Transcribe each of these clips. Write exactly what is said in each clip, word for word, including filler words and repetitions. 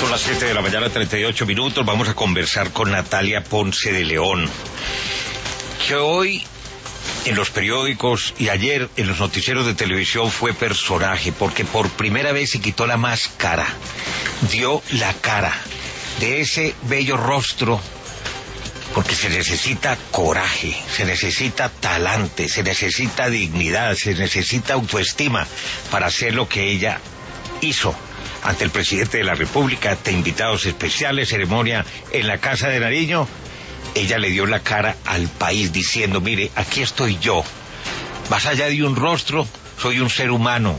Son las siete de la mañana, treinta y ocho minutos. Vamos a conversar con Natalia Ponce de León, que hoy en los periódicos y ayer en los noticieros de televisión fue personaje, porque por primera vez se quitó la máscara, dio la cara de ese bello rostro, porque se necesita coraje, se necesita talante, se necesita dignidad, se necesita autoestima para hacer lo que ella hizo ante el presidente de la República, ante invitados especiales, ceremonia en la Casa de Nariño. Ella le dio la cara al país diciendo: mire, aquí estoy yo, más allá de un rostro, soy un ser humano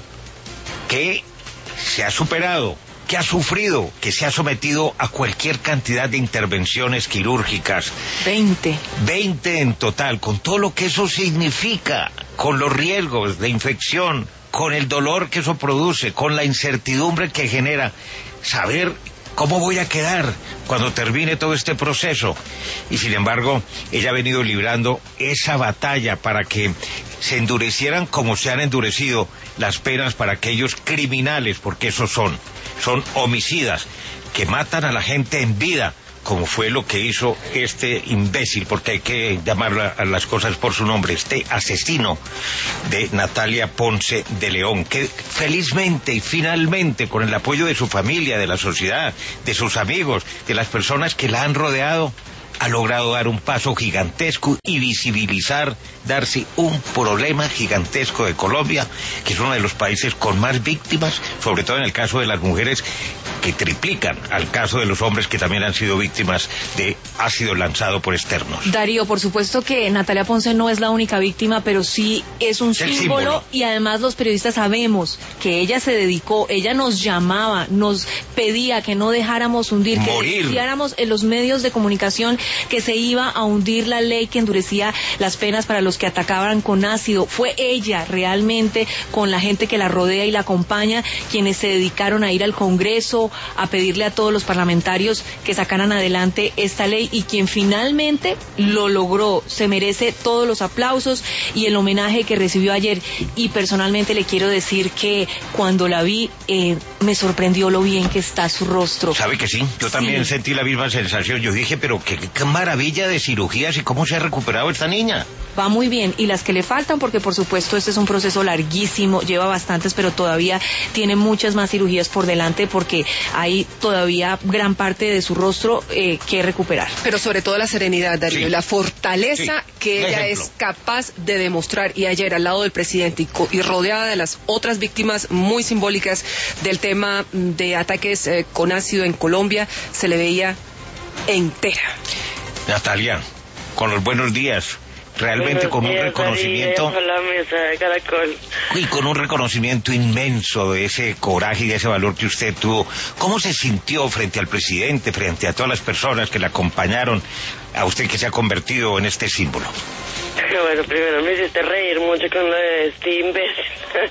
que se ha superado, que ha sufrido, que se ha sometido a cualquier cantidad de intervenciones quirúrgicas. Veinte. Veinte en total, con todo lo que eso significa, con los riesgos de infección, con el dolor que eso produce, con la incertidumbre que genera saber cómo voy a quedar cuando termine todo este proceso. Y sin embargo, ella ha venido librando esa batalla para que se endurecieran como se han endurecido las penas para aquellos criminales, porque esos son, son homicidas que matan a la gente en vida, como fue lo que hizo este imbécil, porque hay que llamar a las cosas por su nombre, este asesino de Natalia Ponce de León, que felizmente y finalmente, con el apoyo de su familia, de la sociedad, de sus amigos, de las personas que la han rodeado, ha logrado dar un paso gigantesco y visibilizar, darse un problema gigantesco de Colombia, que es uno de los países con más víctimas, sobre todo en el caso de las mujeres, que triplican al caso de los hombres que también han sido víctimas de ácido lanzado por externos. Darío, por supuesto que Natalia Ponce no es la única víctima, pero sí es un símbolo, símbolo, y además los periodistas sabemos que ella se dedicó, ella nos llamaba, nos pedía que no dejáramos hundir, Morir. que denunciáramos en los medios de comunicación que se iba a hundir la ley que endurecía las penas para los que atacaban con ácido. Fue ella realmente, con la gente que la rodea y la acompaña, quienes se dedicaron a ir al Congreso, a pedirle a todos los parlamentarios que sacaran adelante esta ley, y quien finalmente lo logró. Se merece todos los aplausos y el homenaje que recibió ayer. Y personalmente le quiero decir que cuando la vi, eh, me sorprendió lo bien que está su rostro. ¿Sabe que sí? Yo también sí sentí la misma sensación. Yo dije, pero qué, qué maravilla de cirugías y cómo se ha recuperado esta niña. Va muy bien, y las que le faltan, porque por supuesto este es un proceso larguísimo, lleva bastantes, pero todavía tiene muchas más cirugías por delante, porque hay todavía gran parte de su rostro eh, que recuperar. Pero sobre todo la serenidad, Darío, sí. la fortaleza sí. que ella Ejemplo. es capaz de demostrar, y ayer al lado del presidente y, y rodeada de las otras víctimas muy simbólicas del tema de ataques eh, con ácido en Colombia, se le veía entera. Natalia, con los buenos días, realmente buenos con días, un reconocimiento la mesa de Caracol. Y con un reconocimiento inmenso de ese coraje y de ese valor que usted tuvo. ¿Cómo se sintió frente al presidente, frente a todas las personas que le acompañaron, a usted que se ha convertido en este símbolo? Bueno, primero me hiciste reír mucho con lo de este imbécil.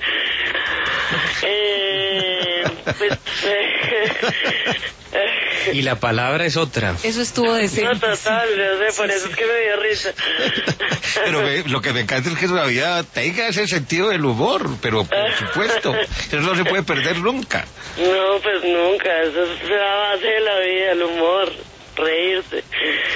eh, pues, eh, y la palabra es otra. Eso estuvo decente. No, total, no sé, por sí, eso sí. es que me dio risa. Pero me, lo que me encanta es que todavía tenga ese sentido del humor, pero por supuesto, eso no se puede perder nunca. No, pues nunca, eso es la base de la vida, el humor, reírse.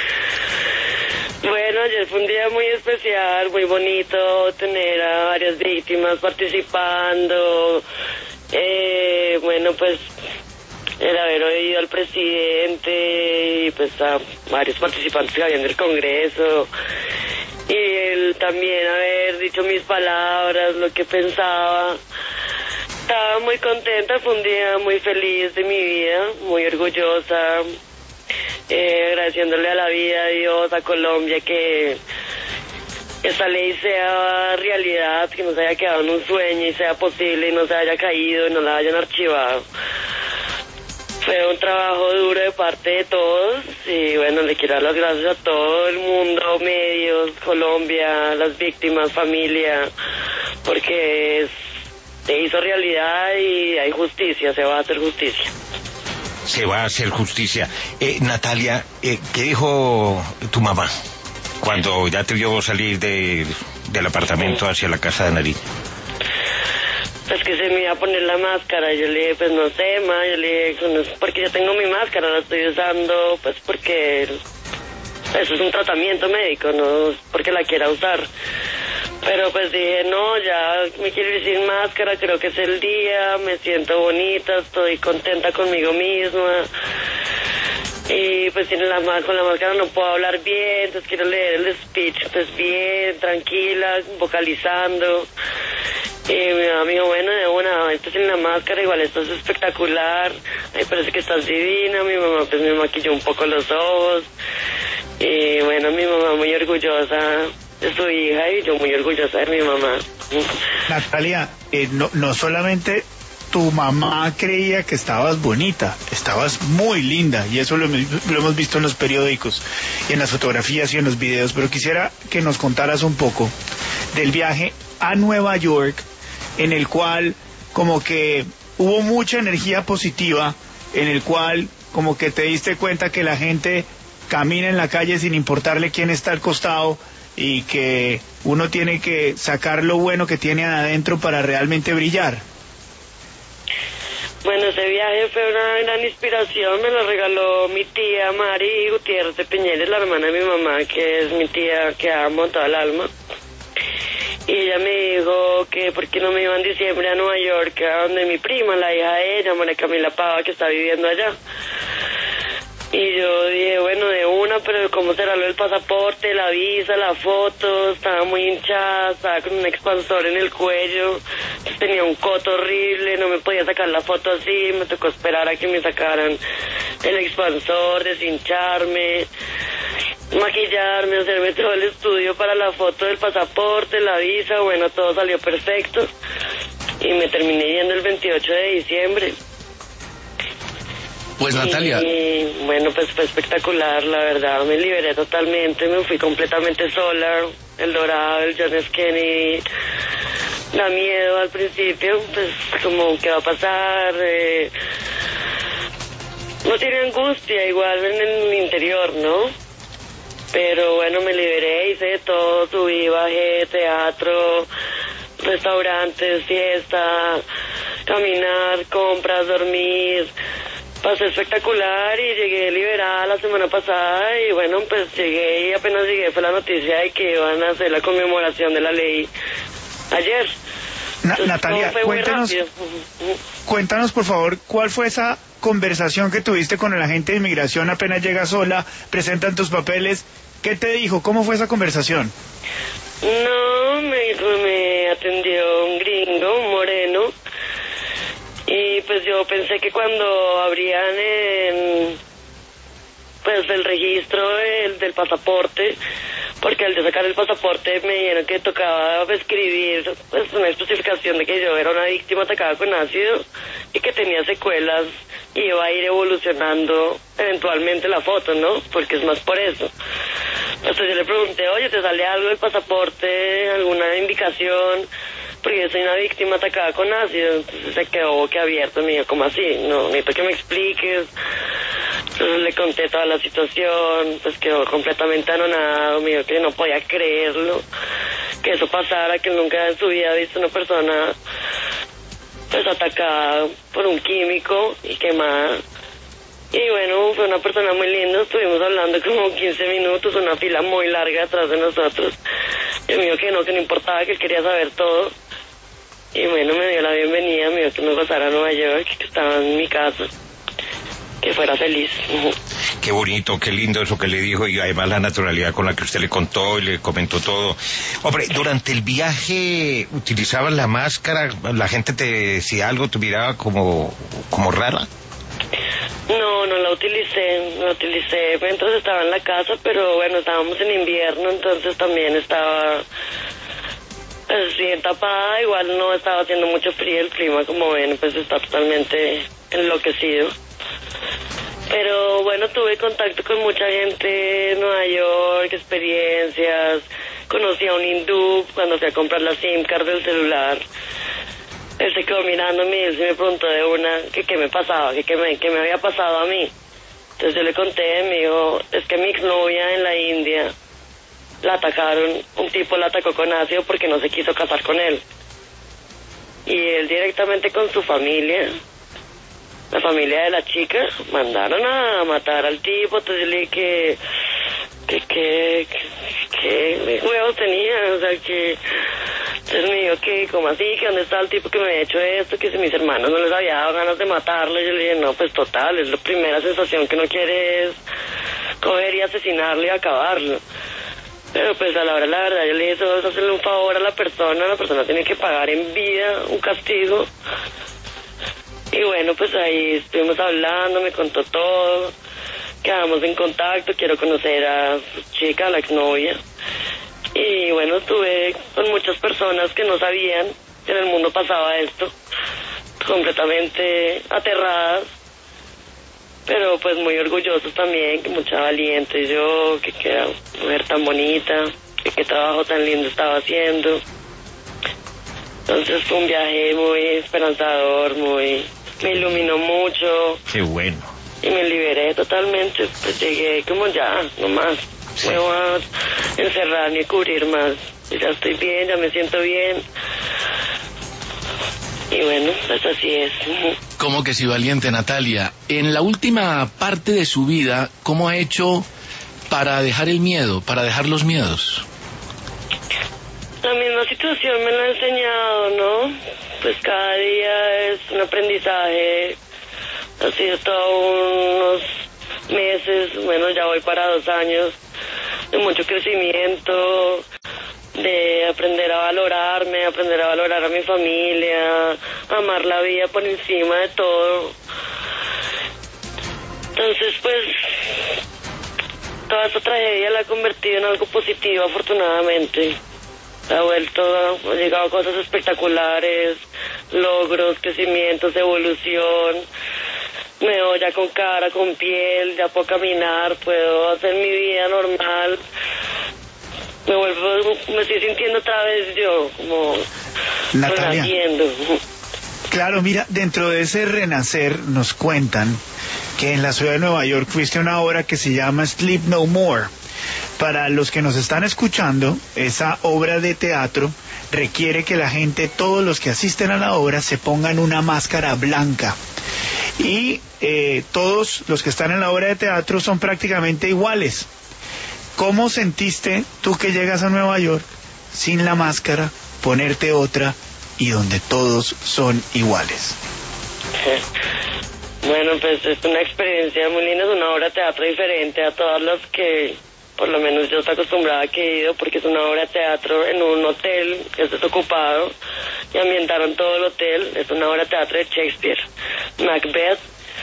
Bueno, ayer fue un día muy especial, muy bonito, tener a varias víctimas participando, eh, bueno, pues el haber oído al presidente y pues a varios participantes que habían del Congreso, y el también haber dicho mis palabras, lo que pensaba. Estaba muy contenta, fue un día muy feliz de mi vida, muy orgullosa. Eh, agradeciéndole a la vida, a Dios, a Colombia, que esta ley sea realidad, que no se haya quedado en un sueño y sea posible y no se haya caído y no la hayan archivado. Fue un trabajo duro de parte de todos y bueno, le quiero dar las gracias a todo el mundo, medios, Colombia, las víctimas, familia, porque es, se hizo realidad y hay justicia, se va a hacer justicia. Se va a hacer justicia. Eh, Natalia, eh, ¿qué dijo tu mamá cuando ya te vio salir de, del apartamento hacia la Casa de Nariño? pues que se me iba a poner la máscara. Yo le dije, pues no sé, ma, yo le dije, no es porque yo tengo mi máscara, la estoy usando, pues porque eso es un tratamiento médico, no es porque la quiera usar. Pero pues dije, no, ya me quiero ir sin máscara, creo que es el día, me siento bonita, estoy contenta conmigo misma. Y pues sin la, con la máscara no puedo hablar bien, entonces quiero leer el speech pues bien, tranquila, vocalizando. Y mi mamá me dijo, bueno, de una, esto sin la máscara, igual esto es espectacular, me parece que estás divina. Mi mamá pues me maquilló un poco los ojos. Y bueno, mi mamá muy orgullosa de su hija y yo muy orgullosa de mi mamá. Natalia, eh, no, no solamente tu mamá creía que estabas bonita, estabas muy linda, y eso lo, lo hemos visto en los periódicos, y en las fotografías y en los videos, pero quisiera que nos contaras un poco del viaje a Nueva York, en el cual como que hubo mucha energía positiva, en el cual como que te diste cuenta que la gente camina en la calle sin importarle quién está al costado, y que uno tiene que sacar lo bueno que tiene adentro para realmente brillar. Bueno, ese viaje fue una gran inspiración, me lo regaló mi tía Mari Gutiérrez de Piñeres, la hermana de mi mamá, que es mi tía que amo toda el alma. Y ella me dijo que por qué no me iba en diciembre a Nueva York, a donde mi prima, la hija de ella, María Camila Pava, que está viviendo allá. Y yo dije, bueno, de una, pero ¿cómo será lo del pasaporte, la visa, la foto? Estaba muy hinchada, estaba con un expansor en el cuello, tenía un coto horrible, no me podía sacar la foto así, me tocó esperar a que me sacaran el expansor, deshincharme, maquillarme, hacerme todo el estudio para la foto del pasaporte, la visa. Bueno, todo salió perfecto y me terminé yendo el veintiocho de diciembre. Pues Natalia. Y bueno, pues fue espectacular, la verdad, me liberé totalmente, me fui completamente sola, el Dorado, el John F. Kennedy, da miedo al principio, pues como qué va a pasar, eh, no tiene angustia igual en el interior, ¿no? Pero bueno, me liberé, hice de todo, subí, bajé, teatro, restaurantes, fiesta, caminar, compras, dormir. Pasé espectacular y llegué liberada la semana pasada y bueno, pues llegué y apenas llegué fue la noticia de que iban a hacer la conmemoración de la ley ayer. Na Entonces, Natalia, cuéntanos, cuéntanos por favor, ¿cuál fue esa conversación que tuviste con el agente de inmigración apenas llegas sola, presentan tus papeles? ¿Qué te dijo? ¿Cómo fue esa conversación? No, me, me atendió un gringo, un moreno. Y pues yo pensé que cuando abrían el, pues el registro del, del pasaporte, porque al de sacar el pasaporte me dijeron que tocaba escribir pues una especificación de que yo era una víctima atacada con ácido y que tenía secuelas y iba a ir evolucionando eventualmente la foto, ¿no? Porque es más por eso. Entonces yo le pregunté, oye, ¿te sale algo del pasaporte? ¿Alguna indicación? Porque yo soy una víctima atacada con ácido. Entonces se quedó boquiabierto, me dijo, ¿cómo así? No, necesito que me expliques. Entonces le conté toda la situación, pues quedó completamente anonadado, me dijo que no podía creerlo, que eso pasara, que nunca en su vida había visto una persona pues atacada por un químico y quemada. Y bueno, fue una persona muy linda, estuvimos hablando como quince minutos, una fila muy larga atrás de nosotros. Y me dijo que no, que no importaba, que él quería saber todo. Y bueno, me dio la bienvenida, me dijo que me pasara a Nueva York, que estaba en mi casa, que fuera feliz. Qué bonito, qué lindo eso que le dijo, y además la naturalidad con la que usted le contó y le comentó todo. Hombre, durante el viaje utilizabas la máscara, la gente te decía algo, te miraba como, como rara. No, no la utilicé, no la utilicé mientras estaba en la casa, pero bueno, estábamos en invierno, entonces también estaba pues bien tapada, igual no estaba haciendo mucho frío, el clima como ven pues está totalmente enloquecido. Pero bueno, tuve contacto con mucha gente en Nueva York, experiencias, conocí a un hindú cuando fui a comprar la SIM card del celular. Él se quedó mirándome y él se me preguntó de una que qué me pasaba, que qué me, que me había pasado a mí. Entonces yo le conté, me dijo, es que mi exnovia en la India la atacaron, un tipo la atacó con ácido porque no se quiso casar con él. y él directamente con su familia, la familia de la chica, mandaron a matar al tipo. Entonces yo le dije que que que que huevos tenía, o sea que entonces me dijo que como así, que dónde está el tipo que me había hecho esto, que si mis hermanos no les había dado ganas de matarlo. Yo le dije no, pues total, es la primera sensación que uno quiere es coger y asesinarlo y acabarlo. Pero pues a la hora la verdad yo le dije, eso es hacerle un favor a la persona, la persona tiene que pagar en vida un castigo. Y bueno, pues ahí estuvimos hablando, me contó todo, quedamos en contacto, quiero conocer a su chica, a la exnovia. Y bueno, estuve con muchas personas que no sabían que en el mundo pasaba esto, completamente aterradas, pero pues muy orgullosos también, que mucha valiente yo, que que era mujer tan bonita, que qué trabajo tan lindo estaba haciendo. Entonces fue un viaje muy esperanzador, muy, me iluminó mucho. Qué bueno. Y me liberé totalmente, pues llegué como ya, no más, sí. Me voy a encerrar ni cubrir más. Y ya estoy bien, ya me siento bien. Y bueno, pues así es. ¿Cómo que sí, valiente, Natalia? En la última parte de su vida, ¿cómo ha hecho para dejar el miedo, para dejar los miedos? La misma situación me la ha enseñado, ¿no? Pues cada día es un aprendizaje. Ha sido todos unos meses, bueno, ya voy para dos años, de mucho crecimiento, de aprender a valorarme, aprender a valorar a mi familia, amar la vida por encima de todo. Entonces, pues, toda esta tragedia la he convertido en algo positivo, afortunadamente. Ha vuelto, ha llegado a cosas espectaculares, logros, crecimientos, evolución. Me veo ya con cara, con piel, ya puedo caminar, puedo hacer mi vida normal. Me vuelvo, me estoy sintiendo otra vez yo, como Natalia, renaciendo. Claro, mira, dentro de ese renacer nos cuentan que en la ciudad de Nueva York fuiste a una obra que se llama Sleep No More. Para los que nos están escuchando, esa obra de teatro requiere que la gente, todos los que asisten a la obra, se pongan una máscara blanca. Y eh, todos los que están en la obra de teatro son prácticamente iguales. ¿Cómo sentiste tú que llegas a Nueva York sin la máscara, ponerte otra y donde todos son iguales? Bueno, pues es una experiencia muy linda, es una obra de teatro diferente a todas las que, por lo menos yo estoy acostumbrada a que he ido, porque es una obra de teatro en un hotel que es desocupado y ambientaron todo el hotel. Es una obra de teatro de Shakespeare, Macbeth,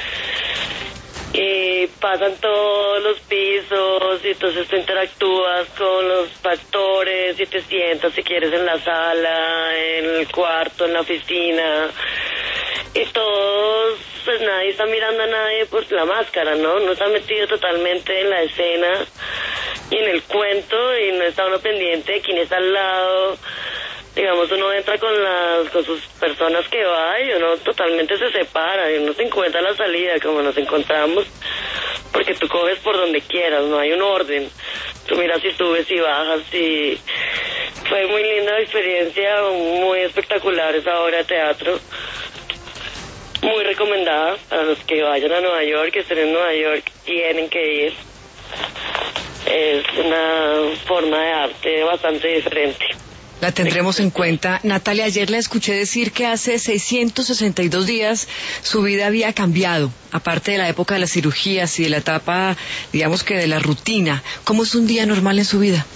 y pasan todos los pisos y entonces tú interactúas con los actores y te sientas si quieres en la sala, en el cuarto, en la oficina, y todos, pues nadie está mirando a nadie por la máscara, ¿no? No está metido totalmente en la escena y en el cuento y no está uno pendiente de quién está al lado. Digamos, uno entra con las con sus personas que va y uno totalmente se separa y uno se encuentra a la salida como nos encontramos, porque tú coges por donde quieras, no hay un orden. Tú miras si subes y bajas y fue muy linda la experiencia, muy espectacular esa obra de teatro. Muy recomendada para los que vayan a Nueva York, que estén en Nueva York, tienen que ir. Es una forma de arte bastante diferente. La tendremos en cuenta. Natalia, ayer la escuché decir que hace seiscientos sesenta y dos días su vida había cambiado, aparte de la época de las cirugías y de la etapa, digamos que de la rutina. ¿Cómo es un día normal en su vida?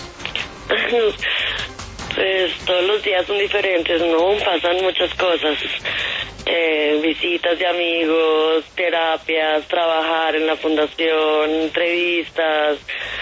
Pues todos los días son diferentes, ¿no? Pasan muchas cosas. Eh, visitas de amigos, terapias, trabajar en la fundación, entrevistas,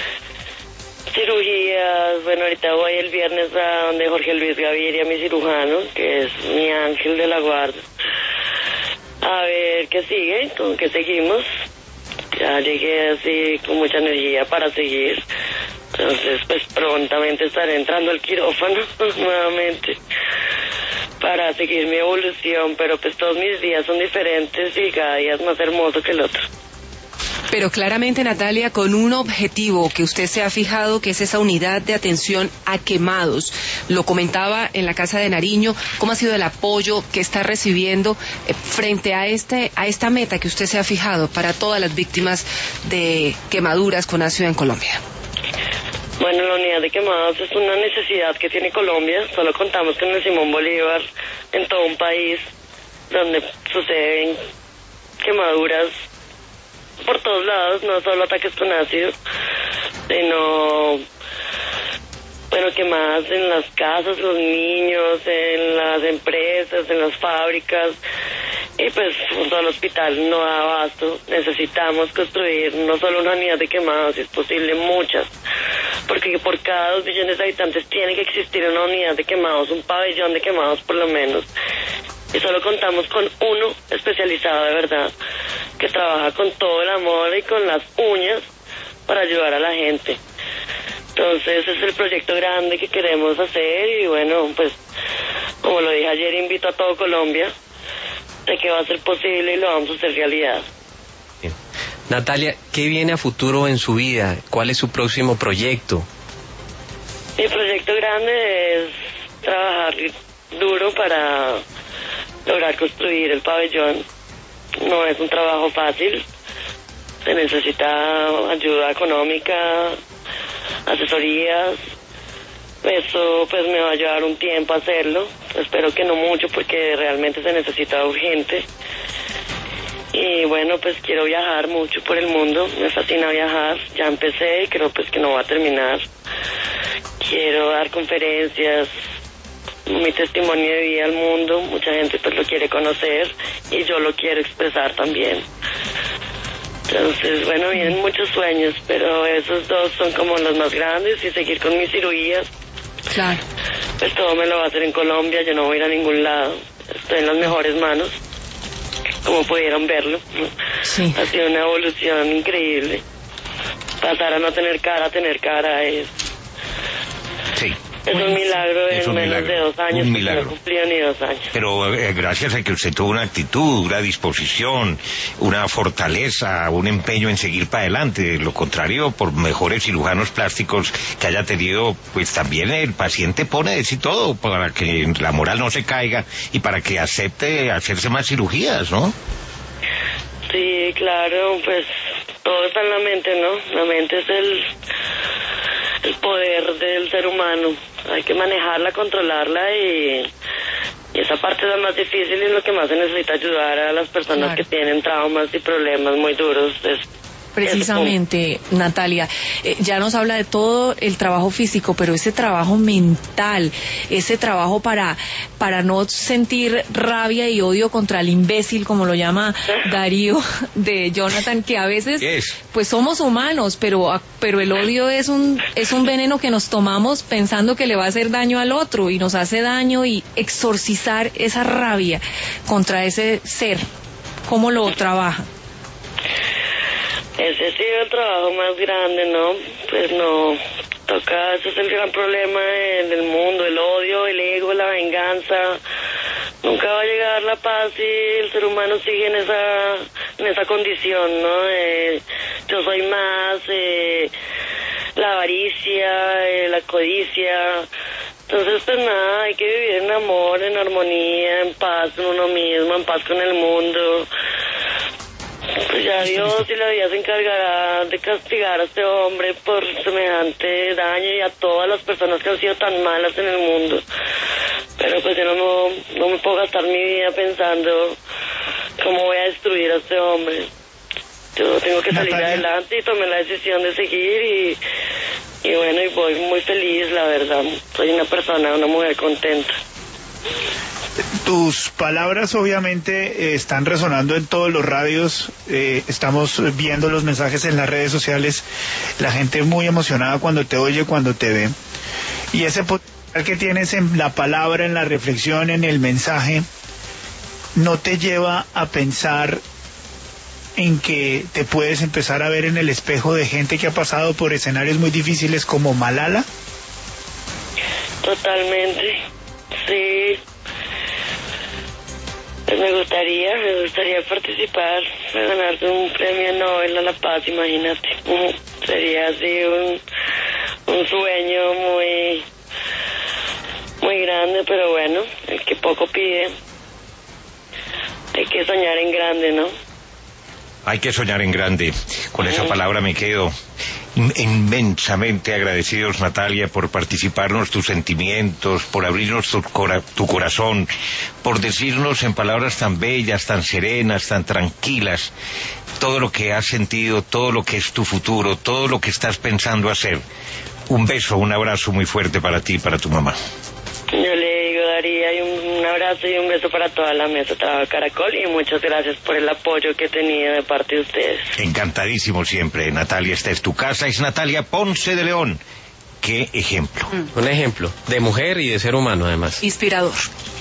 cirugías. Bueno, ahorita voy el viernes a donde Jorge Luis Gaviria, mi cirujano, que es mi ángel de la guarda, a ver qué sigue, con qué seguimos. Ya llegué así con mucha energía para seguir. Entonces, pues prontamente estaré entrando al quirófano nuevamente para seguir mi evolución, pero pues todos mis días son diferentes y cada día es más hermoso que el otro. Pero claramente, Natalia, con un objetivo que usted se ha fijado, que es esa unidad de atención a quemados. Lo comentaba en la Casa de Nariño, ¿cómo ha sido el apoyo que está recibiendo eh, frente a este a esta meta que usted se ha fijado para todas las víctimas de quemaduras con ácido en Colombia? Bueno, la unidad de quemados es una necesidad que tiene Colombia. Solo contamos con el Simón Bolívar en todo un país donde suceden quemaduras por todos lados, no solo ataques con ácido, sino, bueno, quemadas en las casas, los niños, en las empresas, en las fábricas, y pues un solo hospital no da abasto. Necesitamos construir no solo una unidad de quemados, si es posible muchas, porque por cada dos millones de habitantes tiene que existir una unidad de quemados, un pabellón de quemados por lo menos. Y solo contamos con uno especializado de verdad, que trabaja con todo el amor y con las uñas para ayudar a la gente. Entonces ese es el proyecto grande que queremos hacer y bueno, pues como lo dije ayer, invito a todo Colombia de que va a ser posible y lo vamos a hacer realidad. Bien. Natalia, ¿qué viene a futuro en su vida? ¿Cuál es su próximo proyecto? Mi proyecto grande es trabajar duro para lograr construir el pabellón. No es un trabajo fácil, se necesita ayuda económica, asesorías. Eso pues me va a llevar un tiempo hacerlo, espero que no mucho porque realmente se necesita urgente. Y bueno, pues quiero viajar mucho por el mundo, me fascina viajar, ya empecé y creo pues que no va a terminar. Quiero dar conferencias, mi testimonio de vida al mundo, mucha gente pues lo quiere conocer y yo lo quiero expresar también. Entonces, bueno, vienen muchos sueños, pero esos dos son como los más grandes y seguir con mis cirugías. Claro. Pues todo me lo va a hacer en Colombia, yo no voy a ir a ningún lado, estoy en las mejores manos, como pudieron verlo. Sí. Ha sido una evolución increíble. Pasar a no tener cara a tener cara es... Sí. Es un milagro Es en un menos milagro, de dos años, un que milagro. no he cumplido ni dos años. Pero eh, gracias a que usted tuvo una actitud, una disposición, una fortaleza, un empeño en seguir para adelante. De lo contrario, por mejores cirujanos plásticos que haya tenido, pues también el paciente pone de sí todo para que la moral no se caiga y para que acepte hacerse más cirugías, ¿no? Sí, claro, pues todo está en la mente, ¿no? La mente es el, el poder del ser humano. Hay que manejarla, controlarla y, y esa parte es la más difícil y lo que más se necesita ayudar a las personas Claro. que tienen traumas y problemas muy duros. Es, Precisamente, Natalia, eh, ya nos habla de todo el trabajo físico, pero ese trabajo mental, ese trabajo para, para no sentir rabia y odio contra el imbécil, como lo llama Darío de Jonathan, que a veces, Yes. pues somos humanos, pero, a- pero el odio es un, es un veneno que nos tomamos pensando que le va a hacer daño al otro y nos hace daño, y exorcizar esa rabia contra ese ser, ¿cómo lo trabaja? Ese ha sido el trabajo más grande, ¿no? Pues no, toca, ese es el gran problema en el mundo, el odio, el ego, la venganza. Nunca va a llegar la paz y el ser humano sigue en esa, en esa condición, ¿no? De yo soy más, eh, la avaricia, eh, la codicia. Entonces, pues nada, hay que vivir en amor, en armonía, en paz con uno mismo, en paz con el mundo. Pues ya Dios y la vida se encargará de castigar a este hombre por semejante daño y a todas las personas que han sido tan malas en el mundo. Pero pues yo no, no, no me puedo gastar mi vida pensando cómo voy a destruir a este hombre. Yo tengo que salir Natalia. adelante y tomé la decisión de seguir y, y bueno, y voy muy feliz, la verdad. Soy una persona, una mujer contenta. Tus palabras obviamente eh, están resonando en todos los radios, eh, estamos viendo los mensajes en las redes sociales, la gente muy emocionada cuando te oye, cuando te ve, y ese potencial que tienes en la palabra, en la reflexión, en el mensaje, no te lleva a pensar en que te puedes empezar a ver en el espejo de gente que ha pasado por escenarios muy difíciles como Malala. Totalmente, sí. Es Pues me gustaría, me gustaría participar, ganar un premio Nobel a la Paz, imagínate. Uh, sería así un, un sueño muy, muy grande, pero bueno, el que poco pide, hay que soñar en grande, ¿no? Hay que soñar en grande. Con esa palabra me quedo. Inmensamente agradecidos, Natalia, por participarnos tus sentimientos, por abrirnos tu, cora tu corazón, por decirnos en palabras tan bellas, tan serenas, tan tranquilas, todo lo que has sentido, todo lo que es tu futuro, todo lo que estás pensando hacer. Un beso, un abrazo muy fuerte para ti y para tu mamá. Yo le digo, Daría, y un, un abrazo y un beso para toda la mesa de Trabajo Caracol, y muchas gracias por el apoyo que he tenido de parte de ustedes. Encantadísimo siempre, Natalia, esta es tu casa, es Natalia Ponce de León. Qué ejemplo. Un ejemplo de mujer y de ser humano, además. Inspirador.